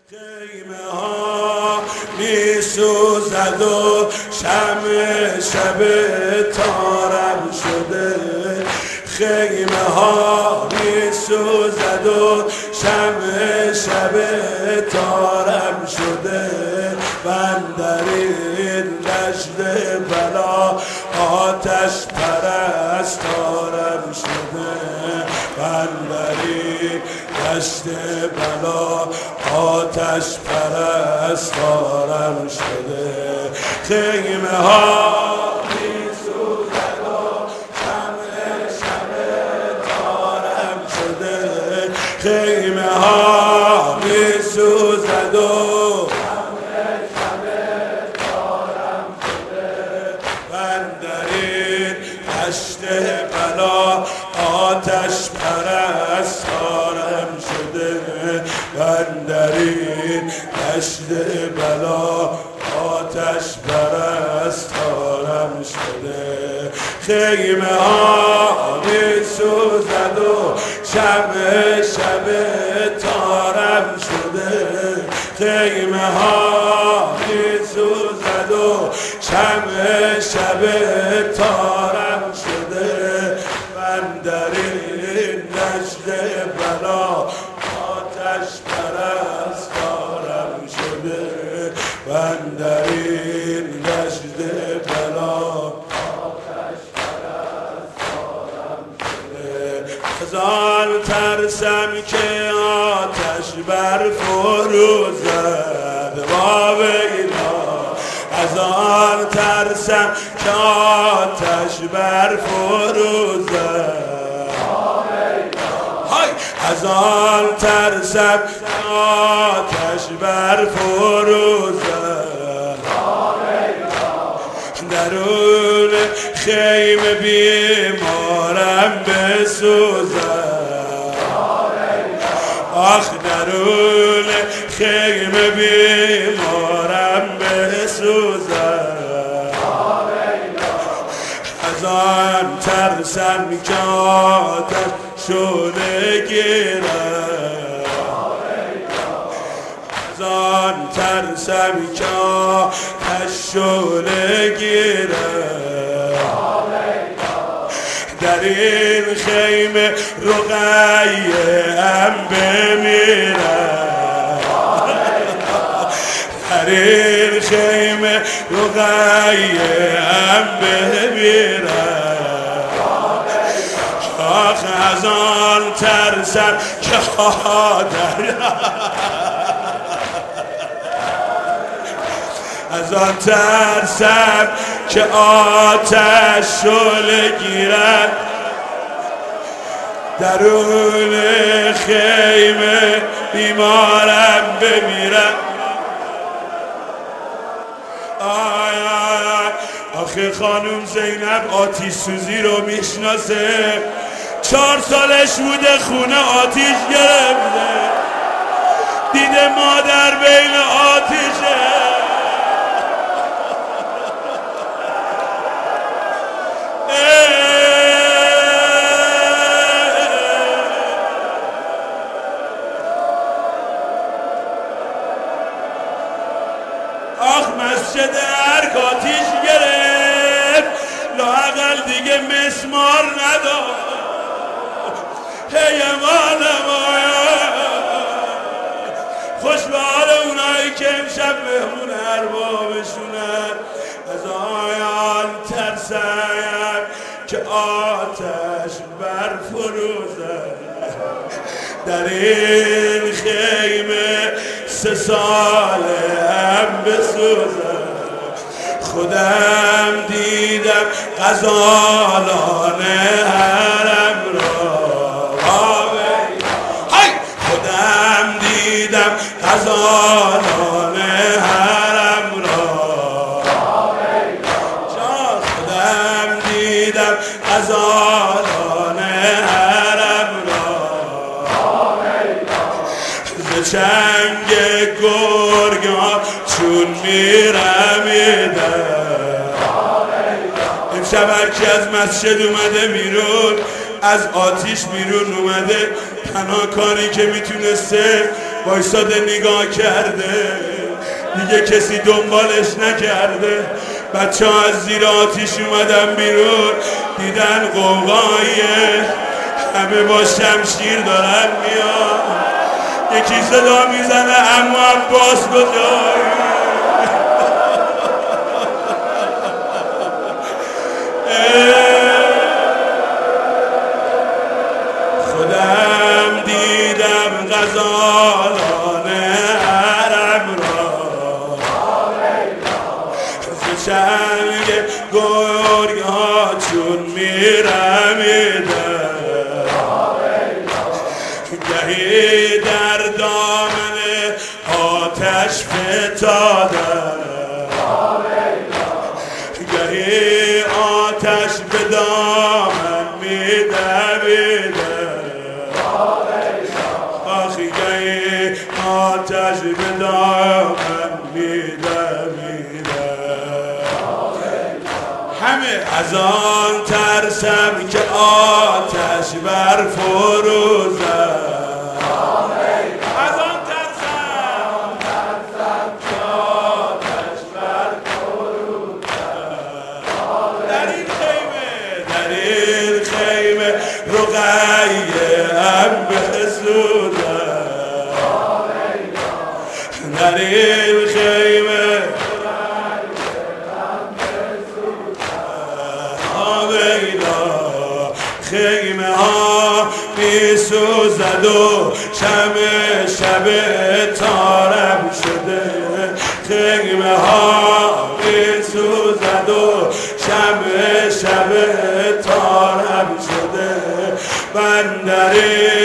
خیمه ها می سوزد و شمع شب تارم شده. خیمه ها می سوزد و شمع شب تارم شده. من در این دشت بلا آتش پرستارم شده. من در این دشت بلا آتش پرستارم شده. خیمه ها می سوزد و شمع شب تارم شده. خیمه ها می سوزد و شمع شب تارم شده. من در این دشت بلا آتش پرستارم شده. من در این دشت بلا آتش پرستارم شده. خیمه ها می سوزد و شمع شب تارم شده. خیمه ها می سوزد و شمع شب تارم شده. من در این دشت بلا آتش پرستارم شده. من در این دشت بلا آتش پرستارم شده. از آن ترسم که آتش برفروزد با ویلا. از آن ترسم که آتش برفروزد. از آن ترسم که آتش برفروزد. درون خیمه بیمارم بسوزد. آخ درون خیمه بیمارم بسوزد. از آن ترسم که آتش شعله گیرد. از آن ترسم که آتش شعله گیرد. در این خیمه رقیه هم بمیرد. در این خیمه رقیه هم بمیرد. آخ از آن ترسم که از آن ترسم که آتش شعله گیرد. درون خیمه بیمارم بمیرد. آی آی آخه خانم زینب آتش سوزی رو میشناسه. 4 سالش بوده خونه آتیش گرفته. دیده مادر بین آتیشه. آخ مسجد ارک آتیش گرفت. لااقل دیگه مسمار نداد. هی مالم خوش به حال اونایی که امشب مهمون اربابشونن. از آیان ترسم که آتش برفروزد. در این خیمه 3 ساله هم بسوزد. خودم دیدم غزالان حرم را. خودم دیدم غزالان حرم را. خودم دیدم غزالان حرم را. ز چنگ گرگان چون میرمیدم. امشب هرکی از مسجد اومده بیرون، از آتیش بیرون اومده، تنها کاری که میتونسته وایساده نگاه کرده، دیگه کسی دنبالش نکرده. بچه ها از زیر آتیش اومدن بیرون، دیدن قوقاییه، همه با شمشیر دارن میان. یکی صدا میزنه اما عباس کجایی؟ خودم دیدم غزالان عرب را، ز چنگ گرگ ها چون میرمیدن، گهی در دامن آتش فتادن، گهی آتش به دامن میدویدن، آخی گهی آتش به دامن میدویدن. همه از آن ترسم که آتش بر فروزم، از آن ترسم که آتش بر فروزم. در این خیمه رقیه ام بسوزم، در این خیمه خیمه ها می سوزد و شب تارم شده، خیمه ها می سوزد و شب تارم شده. بندری